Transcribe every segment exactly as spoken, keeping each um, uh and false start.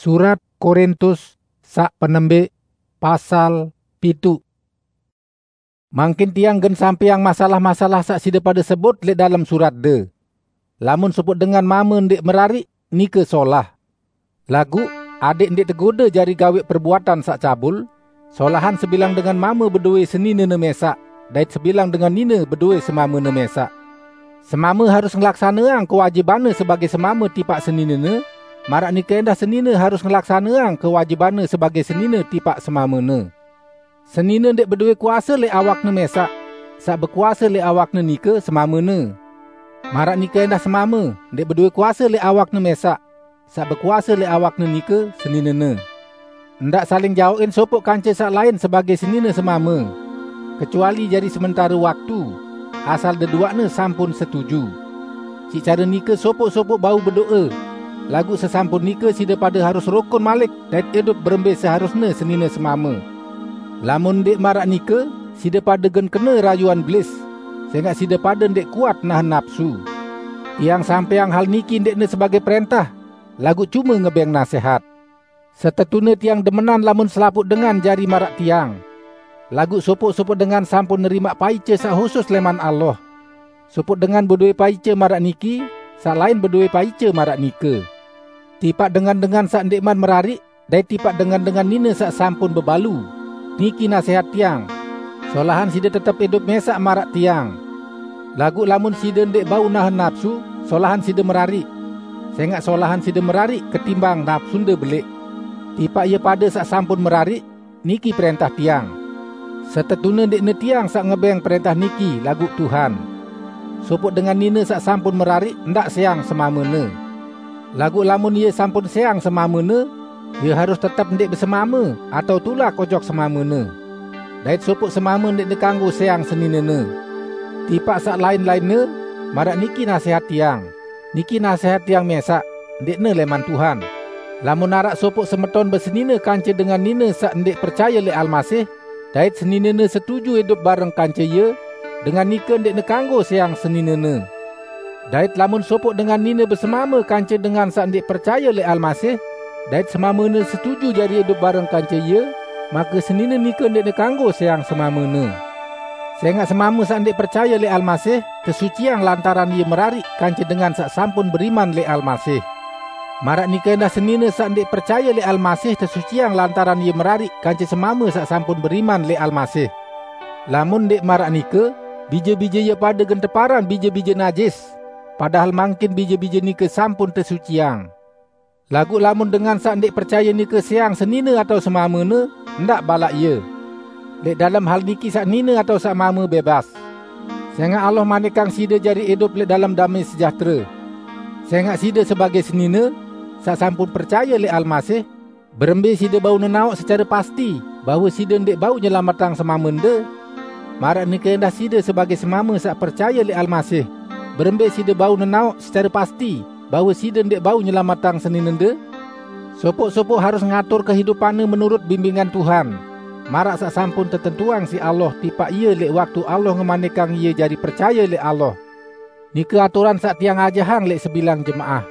Surat Korintus sak penembik pasal pitu. Mangkin tiang gen sampeang masalah-masalah sak sida pada sebut lek dalam surat de. Lamun sebut dengan mama ndik merari, ni ke solah. Lagu adik ndik tergoda jari gawe perbuatan sak cabul, solahan sebilang dengan mama berdua senine ne mesak, dait sebilang dengan nina berdua semama ne mesak. Semama harus ngelaksanaang kewajibannya sebagai semama tipak senine ne, marak ni kendah senine harus ngelaksanaang kewajibannya sebagai senine tipak semama ne. Senine ndik berdua kuasa lek awak ne mesak, sak berkuasa lek awak ne nika semama ne. Marak ni kendah semama ndik berdua kuasa lek awak ne mesak, sak berkuasa lek awak ne nika senine ne. Ndak saling jauhin sopok kanca sak lain sebagai senine semama, kecuali jadi sementara waktu, asal deduakne sampun setuju. Cik cara nika sopok-sopok bau berdoa, lagu sesampun nika sida pada harus rukun malik dan hidup berembes seharusnya senine semama. Lamun dek marak nika, sida pada gen kena rayuan iblis, sehingga sida pada ndek kuat nahan nafsu. Tiang sampeang hal niki ndekne sebagai perintah, lagu cuma ngebeng nasihat. Setetune tiang demenan lamun selaput dengan jari marak tiang. Lagu sopok-sopok dengan sampun nerima paice sak khusus leman Allah. Sopok dengan berdua paice marak niki, sak lain berdua paice marak nika. Tipak dengan-dengan sak ndekman merarik, dan tipak dengan-dengan nina sak sampun bebalu. Niki nasihat tiang. Solahan sida tetap hidup mesak marak tiang. Lagu lamun sida ndek bau nahan nafsu, solahan sida merarik. Sehingga solahan sida merarik ketimbang nafsu nda belik. Tipak ia pada sak sampun merarik, niki perintah tiang. Setetune ndekne tiang sak ngebeng perintah niki lagu Tuhan. Sopok dengan nina sak sampun merarik ndak seang semamane. Lagu lamun ia sampun seang semamane, ia harus tetap ndek bersemama atau tulah kojok semamane. Dait sopok semama ndek nekanggo seang seninene. Tipak sak lain-lainne, marak niki nasihat tiang. Niki nasihat tiang mesak, ndekne leman Tuhan. Lamun narak sopok semeton bersenine kanca dengan nina sak ndek percaya lek Almasih, dait seninene setuju hidup bareng kanca ye, dengan nika ndek nekanggo seang seninene. Dait lamun sopok dengan nina bersemama kanca dengan sak ndek percaya lek Almasih, dait semamane setuju jadi hidup bareng kanca ye, maka senine nika ndek nekanggo seang semamane. Sehingga semama sak ndek percaya lek Almasih, tersuciang lantaran ye merarik kanca dengan sak sampun beriman lek Almasih. Marak nika dah senine sak ndek percaya lek Almasih tersuciang lantaran ye merarik kanca semama sak sampun beriman lek Almasih. Lamun ndek marak nika, bija-bija ye pada genteparan bija-bija najis, padahal mangkin bija-bija nika sampun tersuciang. Lagu lamun dengan sak ndek percaya nika seang senine atau semamane, ndak balak ye. Lek dalam hal niki sak nine atau sak mama bebas. Sehingga Allah manekang sida jadi hidup lek dalam damai sejahtera. Sehingga sida sebagai senine, sak sampun percaya lek Almasih, berembe sida bau nenauk secara pasti bahawa sida ndek bau nyelamatang semamende. Marak nika endah sida sebagai semama sak percaya lek Almasih, berembe sida bau nenauk secara pasti bahawa sida ndek bau nyelamatang seninende. Sopok-sopok harus ngatur kehidupannya menurut bimbingan Tuhan. Marak sak sampun tertentuang si Allah tipak ia lek waktu Allah ngemanekang ia jadi percaya lek Allah. Nika aturan sak tiang ajahang lek sebilang jemaah.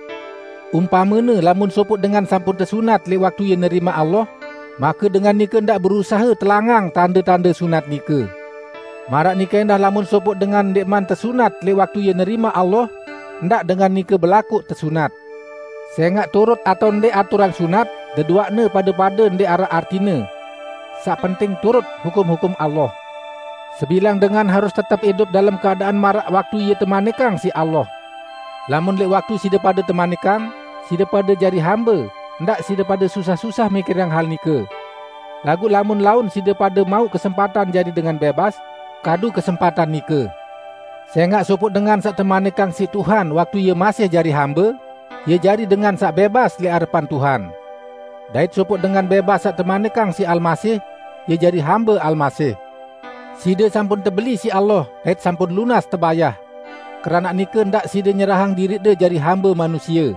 Umpamane lamun sopok dengan sampun tersunat lek waktu ia nerima Allah, maka dengan nika ndak berusaha telangang tanda-tanda sunat nika. Marak nika endah lamun sopok dengan ndekman tersunat lek waktu ia nerima Allah, ndak dengan nika berlaku tersunat. Sehingga turut atau ndek aturan sunat, deduakne pada-pada ndek arah artine. Sak penting turut hukum-hukum Allah. Sebilang dengan harus tetap hidup dalam keadaan marak waktu ia temanekang si Allah. Lamun lek waktu sida pada temanekang, sida pada jadi hamba, ndak sida pada susah-susah mikir yang hal nika. Lagu lamun laun sida pada mau kesempatan jadi dengan bebas, kadu kesempatan nika. Sehingga sopok dengan sak temanekang si Tuhan waktu ia masih jadi hamba, ia jadi dengan sak bebas lek harapan Tuhan. Dait sopok dengan bebas sak temanekang si Almasih, ia jadi hamba Almasih. Sida sampun terbeli si Allah, dait sampun lunas terbayah. Kerana nika ndak sida nyerahang diri de jadi hamba manusia.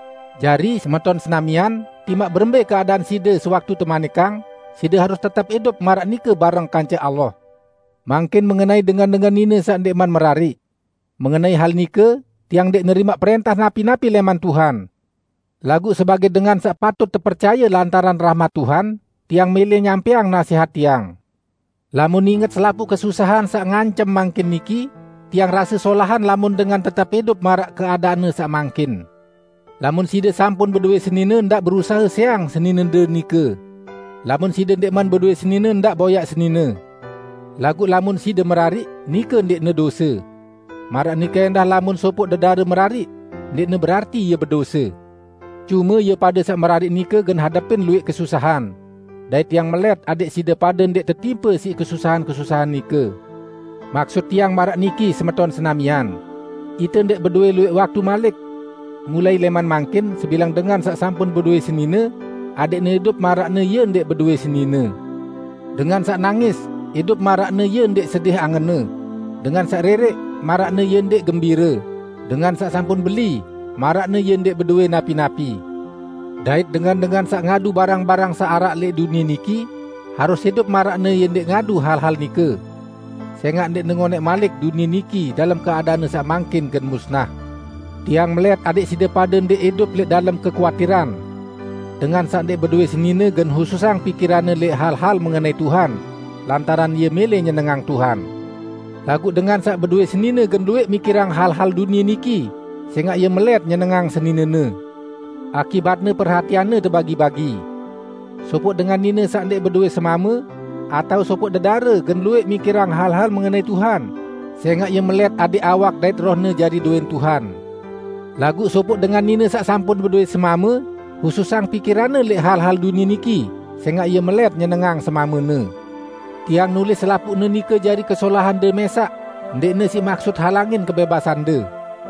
Jari semeton senamian, timak berembe keadaan sida sewaktu temanekang, sida harus tetap hidup marak nika bareng kanca Allah. Mangkin mengenai dengan-dengan nina sak ndekman merarik. Mengenai hal nika, tiang dek nerima perintah napi-napi leman Tuhan. Lagu sebagai dengan sak patut terpercaya lantaran rahmat Tuhan, tiang milih nyampiang nasihat tiang. Lamun ingat selapu kesusahan sak ngancem mangkin niki, tiang rasa solahan lamun dengan tetap hidup marak keadaan sak mangkin. Lamun sida sampun berdua senina ndak berusaha siang senina de nika. Lamun sida ndek man berdua senina ndak boyak senina. Lagu lamun sida merarik, nika ndek ne dosa. Marak nika endah lamun sopok dedara merarik, ndek ne berarti ia berdosa. Cuma ia pada sak merarik nika gen hadapin luik kesusahan. Dai tiang melet adik sida pada ndek tertimpa si kesusahan-kesusahan nika. Maksud tiang marak niki semeton senamian. Ita ndek berdua luik waktu malik. Mulai leman mangkin sebilang dengan sak sampun berdua senina, adik ne hidup marak ne ye ndek berdua senina. Dengan sak nangis, hidup marak ne ye ndek sedih angene. Dengan sak rerek, marak ne ye ndek gembira. Dengan sak sampun beli, marak ne ye ndek berdua napi-napi. Dait dengan-dengan sak ngadu barang-barang sak arak lek dunia niki, harus hidup marak ne ye ndek ngadu hal-hal nika. Sengak ndek nengonek malik dunia niki dalam keadaan sak mangkin gen musnah. Tiang melihat adik sida pada ndek hidup lek dalam kekhawatiran. Dengan sak ndek berdua senina gen khususang pikirannya lek hal-hal mengenai Tuhan, lantaran ia milih nyenengang Tuhan. Lagu dengan sak berdua senina gen luik mikirang hal-hal dunia niki, sengak ia melihat nyenengang seninene. Akibatnya perhatiannya terbagi-bagi. Sopok dengan nina sak ndek berdua semama, atau sopok dedara gen luik mikirang hal-hal mengenai Tuhan, sehingga ia melihat adik awak dait rohnya jadi duin Tuhan. Lagu sopok dengan nina sak sampun berdua semama, khususang pikirannya lek hal-hal dunia niki, sehingga ia melihat nyenengang semamane. Tiang nulis selapuknya nika jadi kesolahan de mesak, ndekne si maksud halangin kebebasan de.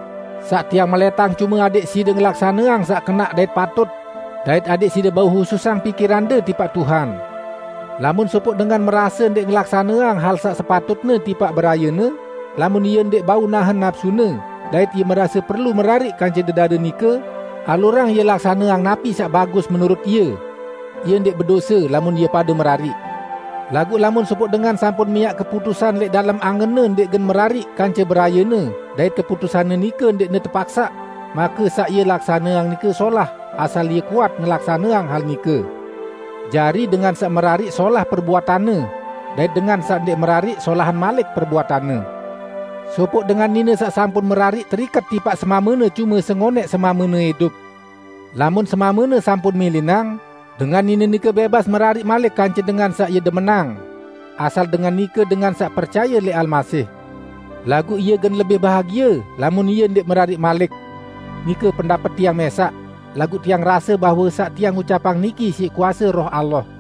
Sak tiang meletang cuma adik sida ngelaksaneang sak kena dait patut, dait adik sida bau khususang pikiran de tipak Tuhan. Lamun sopok dengan merasa ndek ngelaksaneang hal sak sepatutnya tipak berayane, lamun ia ndek bau nahan nafsune, dait ia merasa perlu merarik kanca dedada nika, alurang ia laksaneang napi sak bagus menurut ia. Ia ndek berdosa lamun ia pada merarik. Lagu lamun sopok dengan sampun miak keputusan lek dalam angene ndek gen merarik kanca berayane, dait keputusannya nika ndek ne terpaksa, maka sak ia laksaneang nika solah asal ia kuat ngelaksaneang hal nika. Jari dengan sak merarik solah perbuatannya, dait dengan sak ndek merarik solahan malik perbuatannya. Sopok dengan nina sak sampun merarik terikat tipak semamane cuma sengonek semamane hidup. Lamun semamane sampun milinang, dengan nina nika bebas merarik malik kanca dengan sak ia demenang, asal dengan nika dengan sak percaya lek Almasih. Lagu ia gen lebih bahagia lamun ia ndek merarik malik. Nika pendapat tiang mesak. Lagu tiang rasa bahawa sak tiang ucapang niki si kuasa roh Allah.